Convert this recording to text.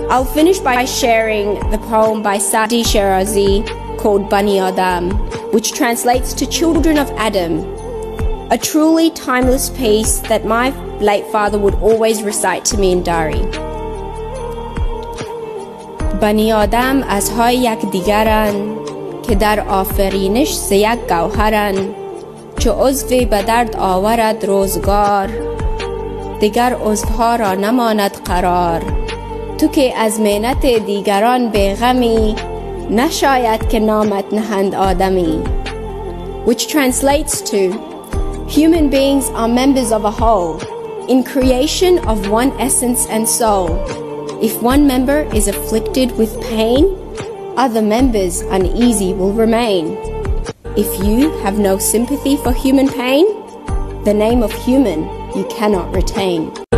I'll finish by sharing the poem by Saadi Shirazi called Bani Adam, which translates to Children of Adam, a truly timeless piece that my late father would always recite to me in Dari. بنی آدم ازهای یک دیگرند که در آفرینش ز یک گوهرند، چو عضوی به درد آورد روزگار دیگر عضوها را نماند قرار. تو که از محنت دیگران بیغمی نشاید که نامت نهند آدمی. Which translates to, human beings are members of a whole, in creation of one essence and soul. If one member is afflicted with pain, other members uneasy will remain. If you have no sympathy for human pain, the name of human you cannot retain.